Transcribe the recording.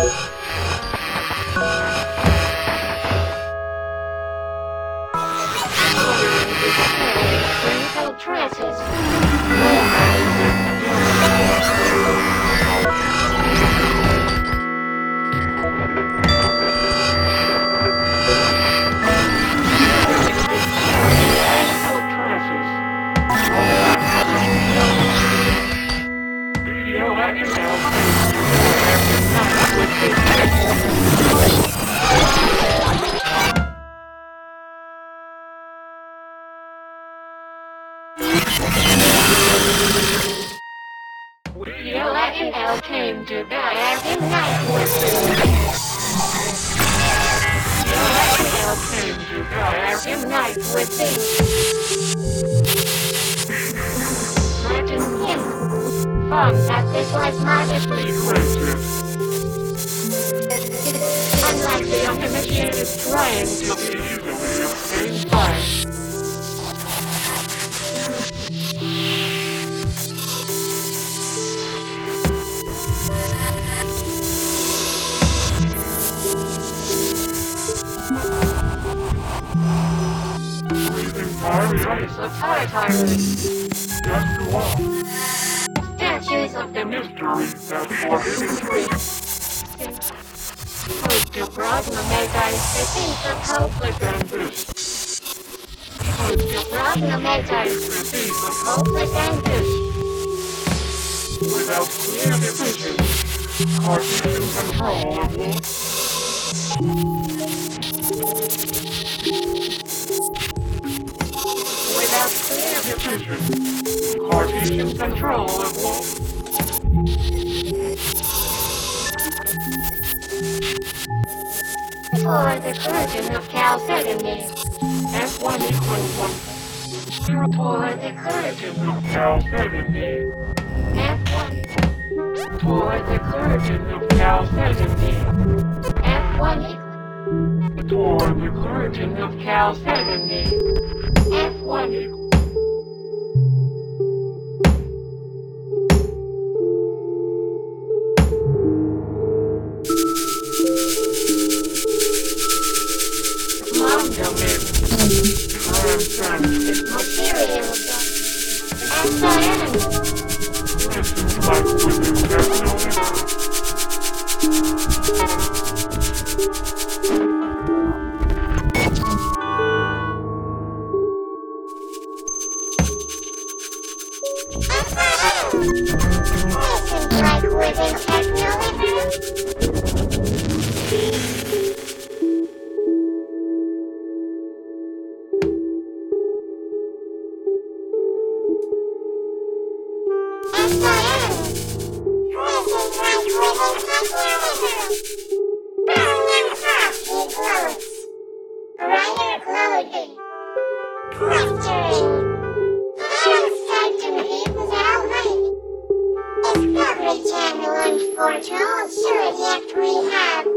Wrinkled tresses. Came to die every night with came to die every night with thee. Imagine him, fun that this life modestly created. Unlike the uninitiated trying to be easily obtained by. Race of tyrants, just go on. Statues of the mystery that forbidden trees. Hope to problematize the things of hopeless anguish. Hope to problematize the things of hopeless anguish. Without clear division, Cartesian control of wolves. Without clear division, Cartesian control of wolf. For the curtain of chalcedony, F1 equals 1. For the curtain of chalcedony, F1. For the curtain of chalcedony, F1 equals. For the curtain of chalcedony, F1 equals. Transcends its material and science. Lessons like within personal Lessons like within technology. Discovery Channel and Fortune Zodiac Rehab.